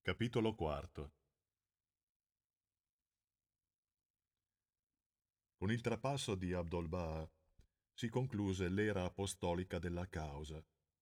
Capitolo quarto. Con il trapasso di Abdol-Baha si concluse l'era apostolica della causa.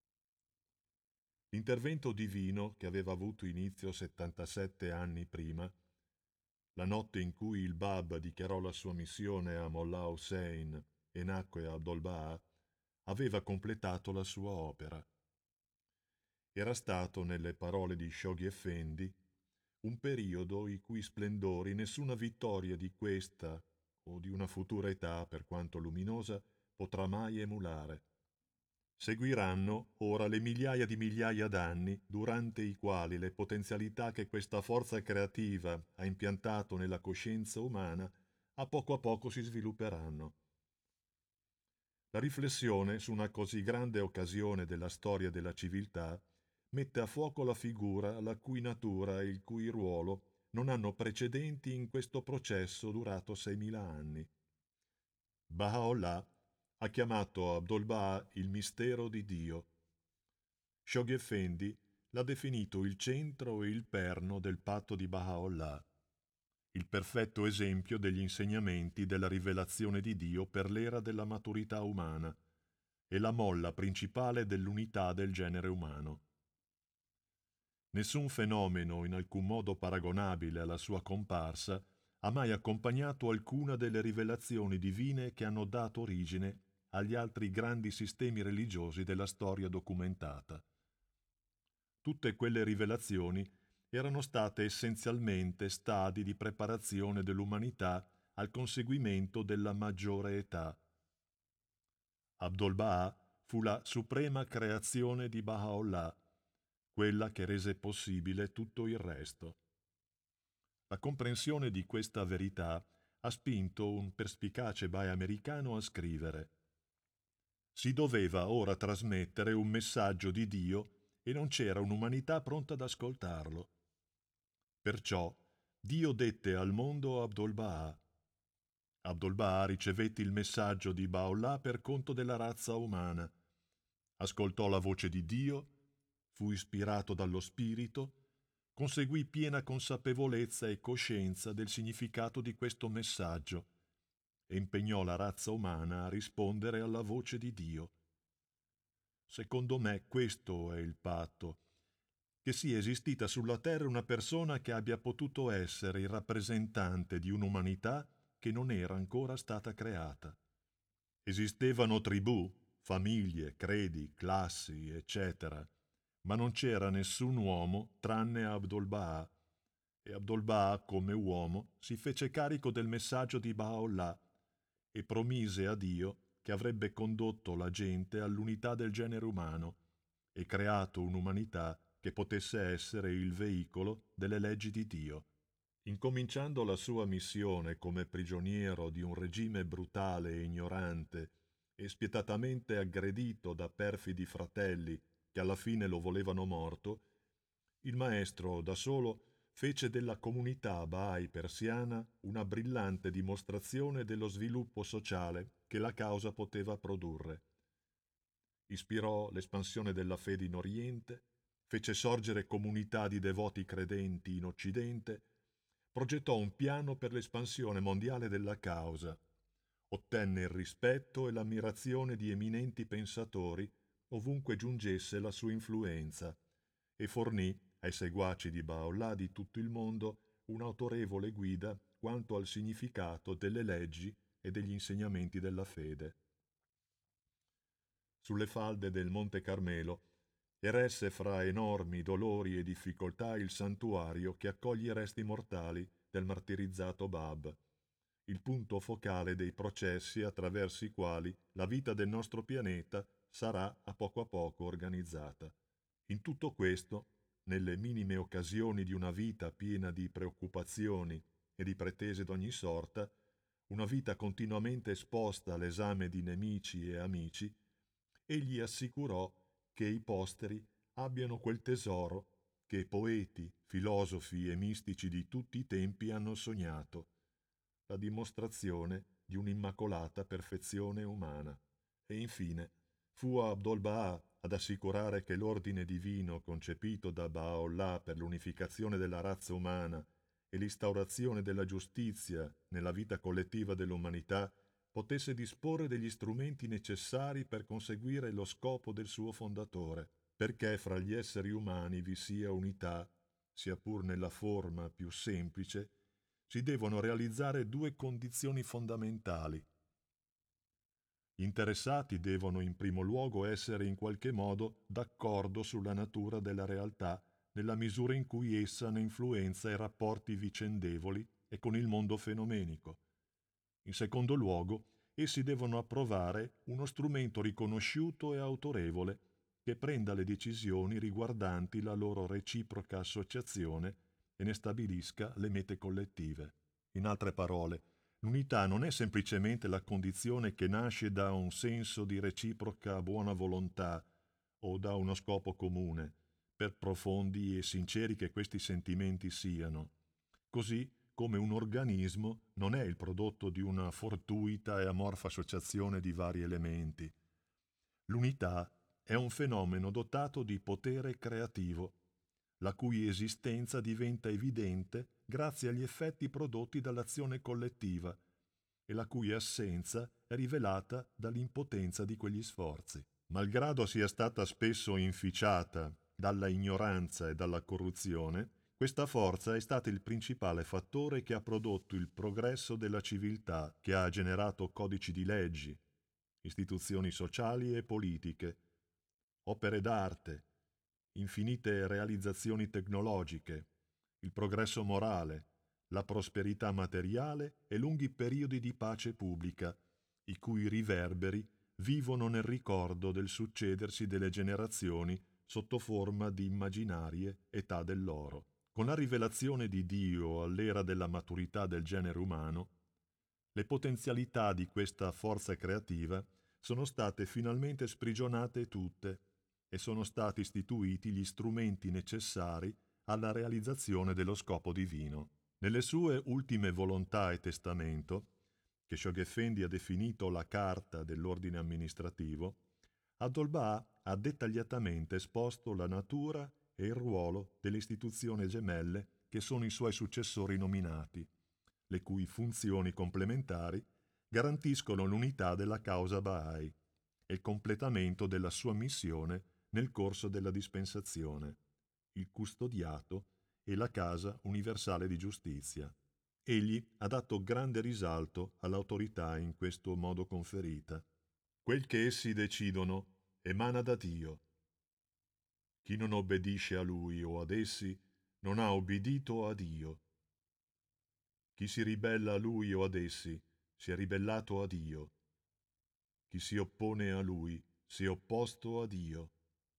L'intervento divino, che aveva avuto inizio 77 anni prima, la notte in cui il Bab dichiarò la sua missione a Mollah Hussein e nacque Abdol-Baha, aveva completato la sua opera. Era stato, nelle parole di Shoghi Effendi, un periodo i cui splendori nessuna vittoria di questa o di una futura età, per quanto luminosa, potrà mai emulare. Seguiranno ora le migliaia d'anni durante i quali le potenzialità che questa forza creativa ha impiantato nella coscienza umana a poco si svilupperanno. La riflessione su una così grande occasione della storia della civiltà mette a fuoco la figura la cui natura e il cui ruolo non hanno precedenti in questo processo durato 6.000 anni. Baha'u'llah ha chiamato Abdul-Baha il mistero di Dio. Shoghi Effendi l'ha definito il centro e il perno del patto di Baha'u'llah, il perfetto esempio degli insegnamenti della rivelazione di Dio per l'era della maturità umana e la molla principale dell'unità del genere umano. Nessun fenomeno in alcun modo paragonabile alla sua comparsa ha mai accompagnato alcuna delle rivelazioni divine che hanno dato origine agli altri grandi sistemi religiosi della storia documentata. Tutte quelle rivelazioni erano state essenzialmente stadi di preparazione dell'umanità al conseguimento della maggiore età. Abdul-Baha fu la suprema creazione di Baha'u'llah, quella che rese possibile tutto il resto. La comprensione di questa verità ha spinto un perspicace Baha americano a scrivere: si doveva ora trasmettere un messaggio di Dio e non c'era un'umanità pronta ad ascoltarlo. Perciò Dio dette al mondo Abdul-Baha. Abdul-Baha ricevette il messaggio di Baha'u'llah per conto della razza umana, ascoltò la voce di Dio, fu ispirato dallo Spirito, conseguì piena consapevolezza e coscienza del significato di questo messaggio e impegnò la razza umana a rispondere alla voce di Dio. Secondo me questo è il patto, che sia esistita sulla terra una persona che abbia potuto essere il rappresentante di un'umanità che non era ancora stata creata. Esistevano tribù, famiglie, credi, classi, eccetera, ma non c'era nessun uomo tranne Abdul-Baha, e Abdul-Baha, come uomo, si fece carico del messaggio di Baha'u'llah e promise a Dio che avrebbe condotto la gente all'unità del genere umano e creato un'umanità che potesse essere il veicolo delle leggi di Dio. Incominciando la sua missione come prigioniero di un regime brutale e ignorante e spietatamente aggredito da perfidi fratelli che alla fine lo volevano morto, il maestro da solo fece della comunità Baha'i persiana una brillante dimostrazione dello sviluppo sociale che la causa poteva produrre. Ispirò l'espansione della fede in Oriente, fece sorgere comunità di devoti credenti in Occidente, progettò un piano per l'espansione mondiale della causa, ottenne il rispetto e l'ammirazione di eminenti pensatori ovunque giungesse la sua influenza e fornì ai seguaci di Baha'u'llah di tutto il mondo un'autorevole guida quanto al significato delle leggi e degli insegnamenti della fede. Sulle falde del Monte Carmelo eresse fra enormi dolori e difficoltà il santuario che accoglie i resti mortali del martirizzato Bab, il punto focale dei processi attraverso i quali la vita del nostro pianeta sarà a poco organizzata. In tutto questo, nelle minime occasioni di una vita piena di preoccupazioni e di pretese d'ogni sorta, una vita continuamente esposta all'esame di nemici e amici, egli assicurò che i posteri abbiano quel tesoro che poeti, filosofi e mistici di tutti i tempi hanno sognato, la dimostrazione di un'immacolata perfezione umana. E infine fu Abdul-Baha ad assicurare che l'ordine divino concepito da Baha'u'llah per l'unificazione della razza umana e l'instaurazione della giustizia nella vita collettiva dell'umanità potesse disporre degli strumenti necessari per conseguire lo scopo del suo fondatore, perché fra gli esseri umani vi sia unità, sia pur nella forma più semplice, si devono realizzare due condizioni fondamentali. Gli interessati devono in primo luogo essere in qualche modo d'accordo sulla natura della realtà nella misura in cui essa ne influenza i rapporti vicendevoli e con il mondo fenomenico. In secondo luogo, essi devono approvare uno strumento riconosciuto e autorevole che prenda le decisioni riguardanti la loro reciproca associazione e ne stabilisca le mete collettive. In altre parole, l'unità non è semplicemente la condizione che nasce da un senso di reciproca buona volontà o da uno scopo comune, per profondi e sinceri che questi sentimenti siano, così come un organismo non è il prodotto di una fortuita e amorfa associazione di vari elementi. L'unità è un fenomeno dotato di potere creativo, la cui esistenza diventa evidente grazie agli effetti prodotti dall'azione collettiva e la cui assenza è rivelata dall'impotenza di quegli sforzi. Malgrado sia stata spesso inficiata dalla ignoranza e dalla corruzione, questa forza è stata il principale fattore che ha prodotto il progresso della civiltà, che ha generato codici di leggi, istituzioni sociali e politiche, opere d'arte, infinite realizzazioni tecnologiche, il progresso morale, la prosperità materiale e lunghi periodi di pace pubblica, i cui riverberi vivono nel ricordo del succedersi delle generazioni sotto forma di immaginarie età dell'oro. Con la rivelazione di Dio all'era della maturità del genere umano, le potenzialità di questa forza creativa sono state finalmente sprigionate tutte e sono stati istituiti gli strumenti necessari alla realizzazione dello scopo divino. Nelle sue ultime volontà e testamento, che Shoghi Effendi ha definito la carta dell'ordine amministrativo, Abdul-Baha ha dettagliatamente esposto la natura e il ruolo delle istituzioni gemelle che sono i suoi successori nominati, le cui funzioni complementari garantiscono l'unità della causa Bahá'í e il completamento della sua missione nel corso della dispensazione, il custodiato e la Casa Universale di Giustizia. Egli ha dato grande risalto all'autorità in questo modo conferita. Quel che essi decidono emana da Dio. Chi non obbedisce a Lui o ad essi non ha obbedito a Dio. Chi si ribella a Lui o ad essi si è ribellato a Dio. Chi si oppone a Lui si è opposto a Dio.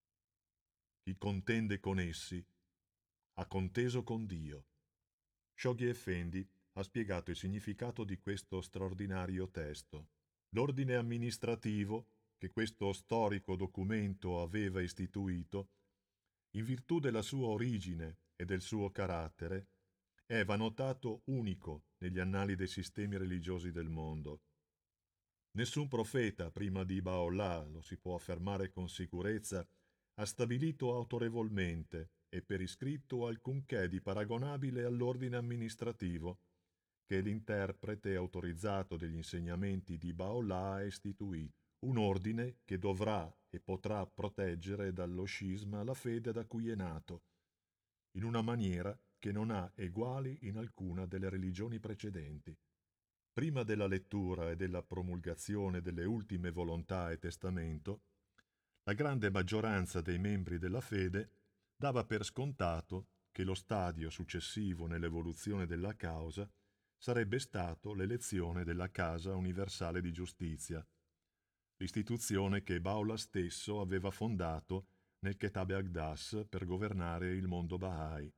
Chi contende con essi ha conteso con Dio. Shoghi Effendi ha spiegato il significato di questo straordinario testo. L'ordine amministrativo, che questo storico documento aveva istituito, in virtù della sua origine e del suo carattere, è notato unico negli annali dei sistemi religiosi del mondo. Nessun profeta prima di Baha'u'llah, lo si può affermare con sicurezza, ha stabilito autorevolmente e per iscritto alcunché di paragonabile all'ordine amministrativo che l'interprete autorizzato degli insegnamenti di Baha'u'llah istituì, un ordine che dovrà e potrà proteggere dallo scisma la fede da cui è nato, in una maniera che non ha eguali in alcuna delle religioni precedenti. Prima della lettura e della promulgazione delle ultime volontà e testamento, la grande maggioranza dei membri della fede dava per scontato che lo stadio successivo nell'evoluzione della causa sarebbe stato l'elezione della Casa Universale di Giustizia, l'istituzione che Baha'u'llah stesso aveva fondato nel Kitab Aqdas per governare il mondo Bahá'í.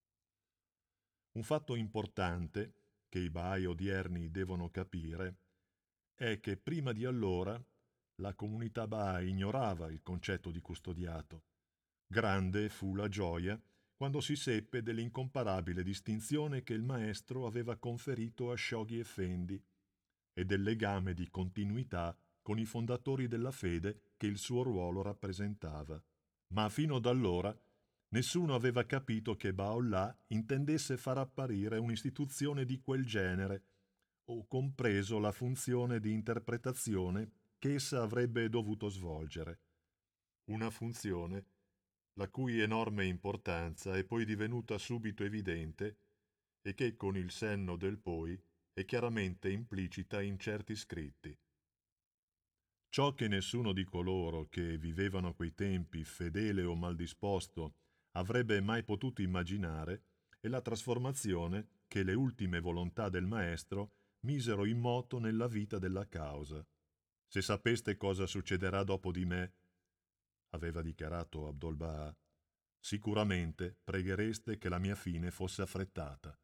Un fatto importante che i Bahá'í odierni devono capire è che prima di allora la comunità Bahá'í ignorava il concetto di custodiato. Grande fu la gioia quando si seppe dell'incomparabile distinzione che il maestro aveva conferito a Shoghi Effendi e del legame di continuità con i fondatori della fede che il suo ruolo rappresentava. Ma fino ad allora nessuno aveva capito che Baha'u'llah intendesse far apparire un'istituzione di quel genere, o compreso la funzione di interpretazione che essa avrebbe dovuto svolgere. Una funzione la cui enorme importanza è poi divenuta subito evidente e che con il senno del poi è chiaramente implicita in certi scritti. Ciò che nessuno di coloro che vivevano a quei tempi, fedele o maldisposto, avrebbe mai potuto immaginare è la trasformazione che le ultime volontà del Maestro misero in moto nella vita della causa. Se sapeste cosa succederà dopo di me, aveva dichiarato Abdul Baha, sicuramente preghereste che la mia fine fosse affrettata.